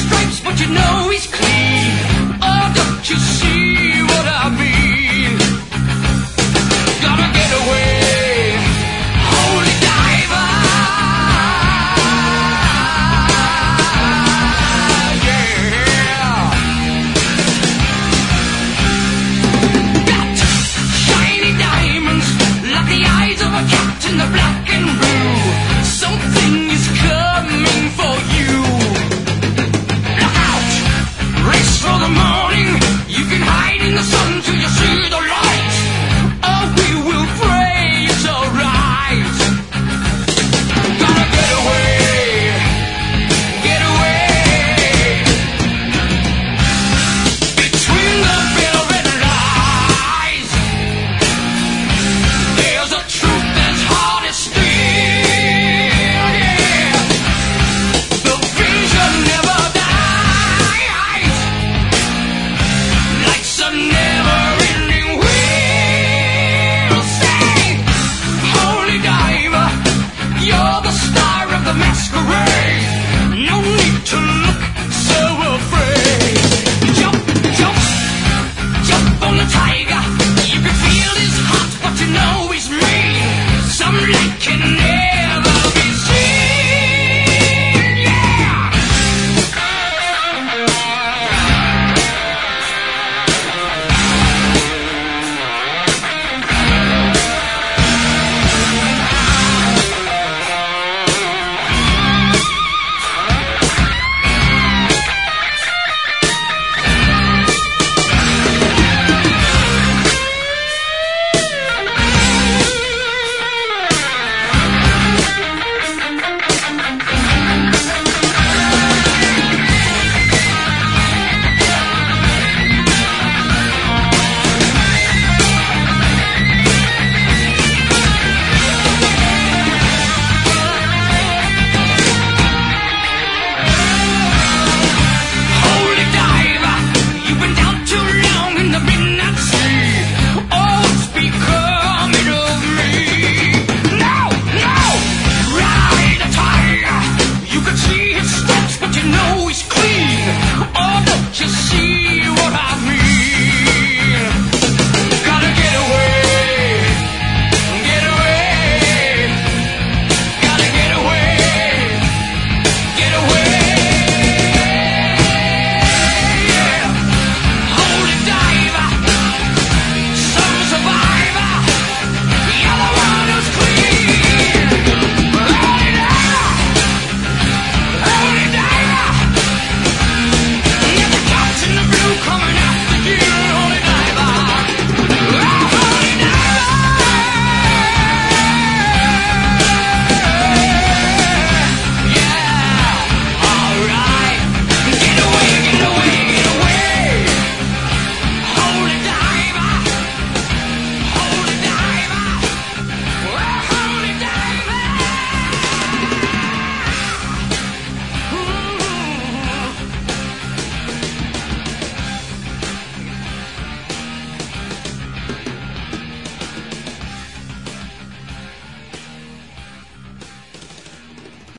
stripes, but you know he's clean. Oh, don't you see what I mean? Gotta get away, holy diver. Yeah. Got shiny diamonds like the eyes of a cat in the black and blue. Something is coming for you. Look out! Race for the morning. You can hide in the sun till you see the light. Oh, we will pray it's alright. Gotta get away. Get away. Between the velvet lies, there's a truth that's hard as steel. Yeah. The vision never dies. Life's a never-ending wheel. Say, holy diver, you're the star of the masquerade. No need to look